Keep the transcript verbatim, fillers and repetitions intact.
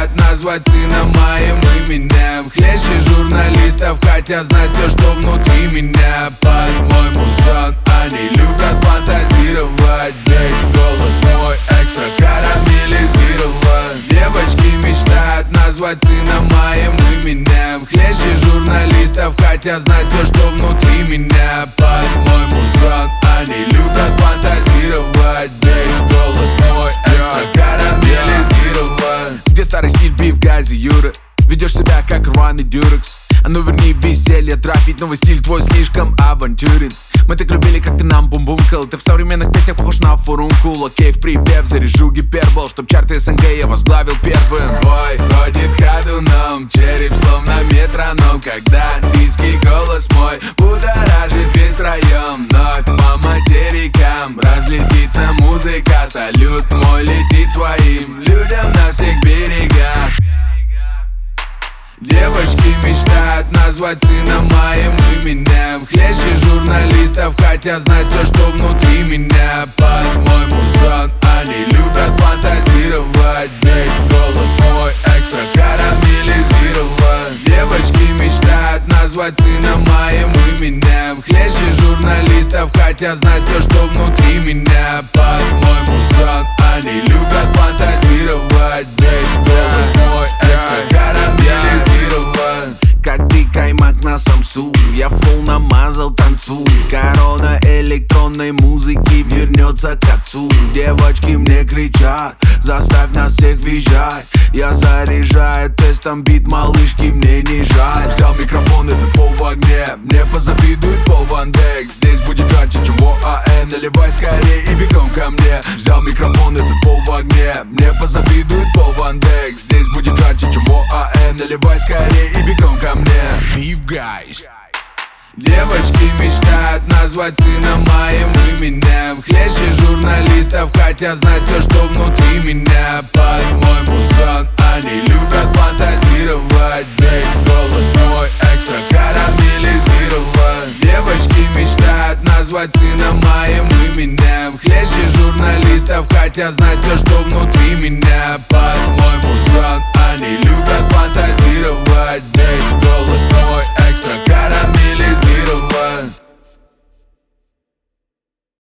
мечтают назвать сына моим именем. Хлеще журналистов хотят знать все, что внутри меня. По-моему, сон, они любят фантазировать, ведь голос мой экстра карамелизирован. Девочки мечтают назвать сына моим именем. Хлеще журналистов хотят знать все, что внутри меня. По-моему, сон, они любят фантазировать, ведь голос мой экстра карамелизирован. Где старый стиль, биф, гази, Юра? Ведешь себя как рваный дюрекс. А ну верни веселье, трафить, новый стиль твой слишком авантюрен. Мы так любили, как ты нам бум-бумкал. Ты в современных песнях похож на фурункул. Окей, в припев заряжу гипербол, чтоб чарты СНГ я возглавил первым. Бой ходит ходуном, череп словно метроном, когда низкий голос мой будоражит весь район. Вновь по материкам разлетится музыка. Салют мой летит своим людям на всех берегах. Девочки мечтают назвать сына моим именем. Хлеще журналистов хотят знать все, что внутри меня. По-моему, сон, они любят фантазировать, ведь голос мой экстра карамелизирован. Девочки мечтают назвать сына моим именем. Хлеще журналистов хотят знать все, что внутри меня. По-моему, сон, они любят фантазировать, ведь голос мой экстра карамелизирован. Как ты каймак на Самсу, я флоу намазал, танцуй. Корона электронной музыки вернется к отцу. Девочки мне кричат, заставь нас всех визжать. Я заряжаю тестом бит, малышки, мне не жаль. Взял микрофон, это пол в огне, мне позавидует пол Вандек. Здесь будет жарче, чем в ОАЭ, наливай скорее и бегом ко мне. Взял микрофон, это пол в огне, мне позавидует пол Вандек. Здесь будет жарче, чем в ОАЭ, наливай скорее и бегом ко мне. Beef Guys. Девочки мечтают назвать сына моим именем. Хлеще журналистов хотят знать все, что внутри меня. По-моему, сон, они любят фантазировать, ведь голос мой экстра карамелизирован. Девочки мечтают назвать сына моим именем. Хлеще журналистов хотят знать все, что внутри меня.